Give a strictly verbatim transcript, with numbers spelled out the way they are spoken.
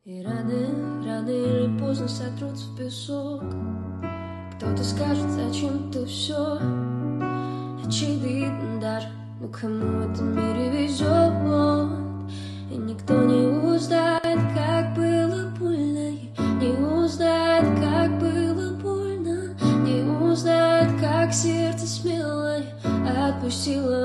И рано, рано или поздно сотрутся в песок. Кто-то скажет, зачем то все очевидно даже, но кому в этом мире везет. И никто не узнает, как было больно, не узнает, как было больно, не узнает, как сердце смелое отпустило